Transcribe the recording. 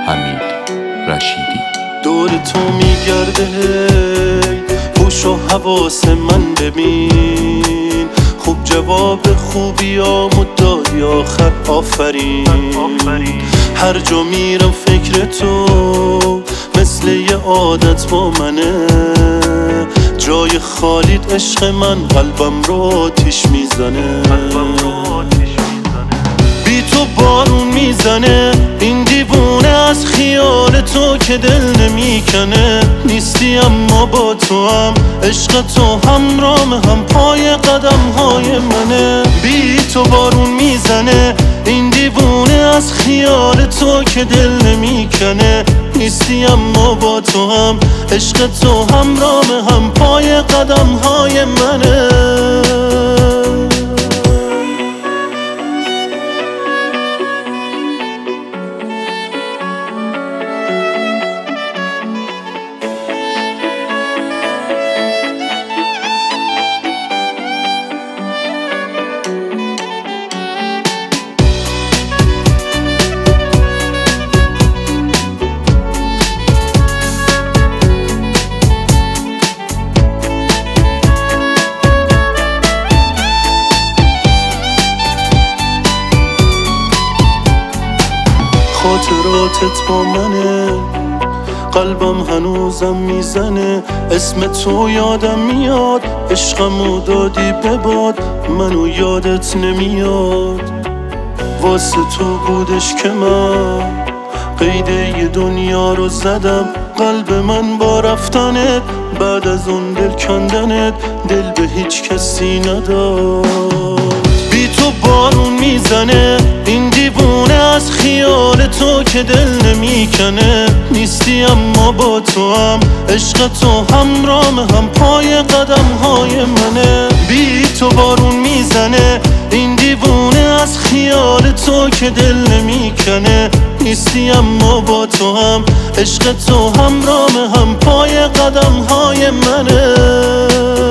حمید رشیدی. دور تو میگرده هوش و حواس من ببین، خوب جواب خوبیامو دادی آخر آفرین. هر جا میرم فکر تو مثل یه عادت با منه، جای خالیت عشق من قلبم رو آتیش میزنه. بی تو بارون میزنه این دیوونه از خیال تو که دل نمیکنه. نیستی اما با تو هم عشق تو همرام هم پای قدم های منه. بی تو بارون میزنه این دیوونه از خیال تو که دل نمیکنه. نیستی اما با تو هم عشق تو همرام هم پای قدم های منه. خاطراتت با منه، قلبم هنوزم میزنه. اسم تو یادم میاد، عشقمو دادی به باد، منو یادت نمیاد. واسه تو بودش که من قید یه دنیا رو زدم. قلب من با رفتنت بعد از اون دل کندنت دل به هیچ کسی نداد. بی تو بارون میزنه این دیوونه از خیال تو که دل نمیکنه. نیستی اما با تو هم عشق تو همرام هم پای قدم های منه. بی تو بارون میزنه این دیوونه از خیال تو که دل نمیکنه. نیستی اما با تو هم عشق تو همرام هم پای قدم های منه.